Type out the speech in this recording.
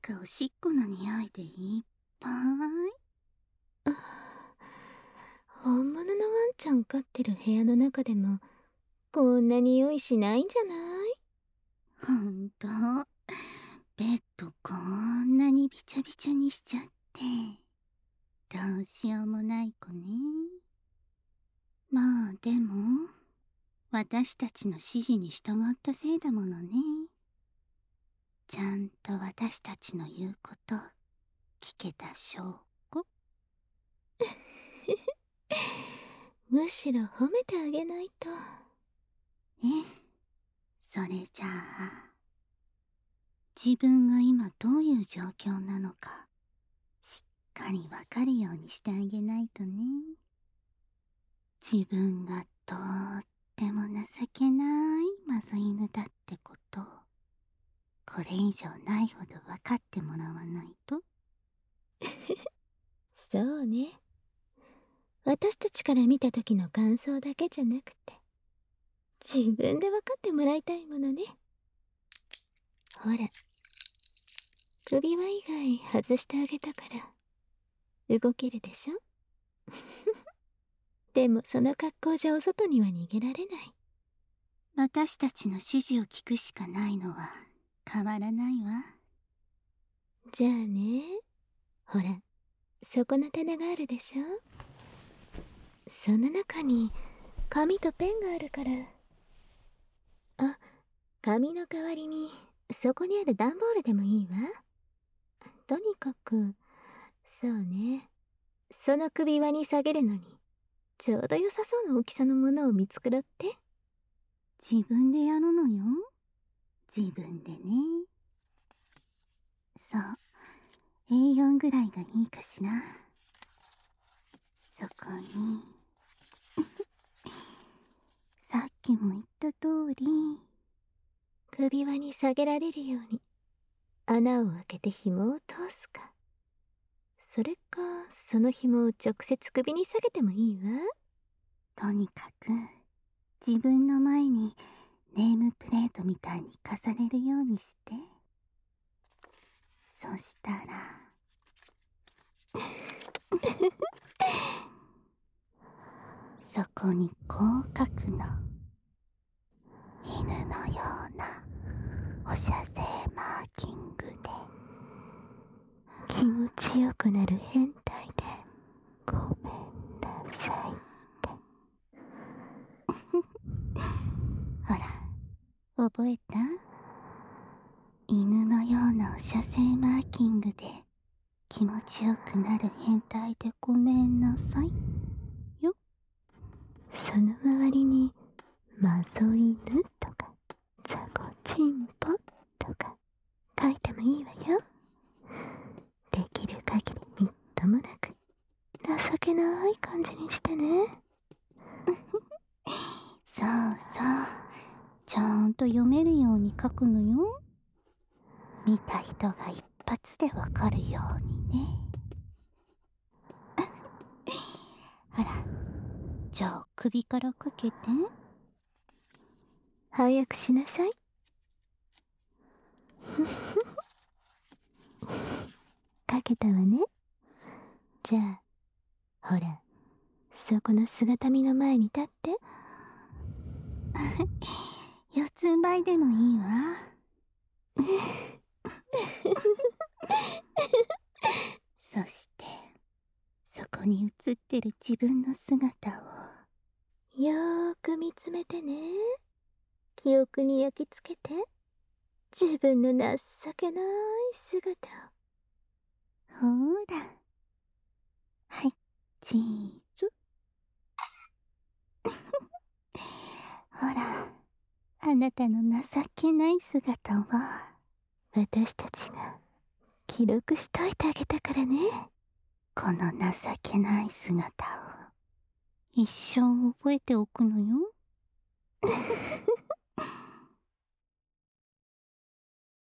かおしっこの匂いでいっぱい。 本物のワンちゃん飼ってる部屋の中でもこんな匂いしないんじゃない？ ほんと、ベッドこんなにびちゃびちゃにしちゃって、どうしようもない子ね。まあでも、私たちの指示に従ったせいだものね。ちゃんと私たちの言うこと聞けた証拠。 むしろ褒めてあげないと。 それじゃあ、自分が今どういう状況なのかしっかりわかるようにしてあげないとね。自分がとっても情けないマゾ犬だってことをこれ以上ないほど分かってもらわないと。 そうね。私たちから見た時の感想だけじゃなくて、自分で分かってもらいたいものね。ほら、首輪以外外してあげたから動けるでしょ？でもその格好じゃお外には逃げられない。 私たちの指示を聞くしかないのは変わらないわ。 じゃあね、ほら、そこの棚があるでしょ？その中に紙とペンがあるから。あ、紙の代わりにそこにある段ボールでもいいわ。とにかく、そうね、その首輪に下げるのにちょうど良さそうな大きさのものを見繕って。 自分でやるのよ。自分でね。そう、A4 ぐらいがいいかしら。そこにさっきも言った通り、 首輪に下げられるように穴を開けて紐を通すか、それかその紐を直接首に下げてもいいわ。 とにかく自分の前にネームプレートみたいに重ねるようにして、そしたらそこにこう書くの。犬のような放射性マーキングで気持ちよくなる変態でごめんなさいって。 ほら、覚えた？犬のような放射性マーキングで気持ちよくなる変態でごめんなさいよ。 その周りにマゾ犬とかザコチンポとか書いてもいいわよ。できる限りみっともなく情けない感じにしてね。 そうそう、ちゃんと読めるように書くのよ。見た人が一発でわかるようにね。ほら、じゃあ首からかけて。 早くしなさい。かけたわね。じゃあほら、そこの姿見の前に立って。 四つん這いでもいいわ。そしてそこに映ってる自分の姿をよーく見つめてね。記憶に焼き付けて、自分の情けない姿を。 ほーら、はい、チーズ。ほら、あなたの情けない姿は私たちが記録しといてあげたからね。 この情けない姿を一生覚えておくのよ。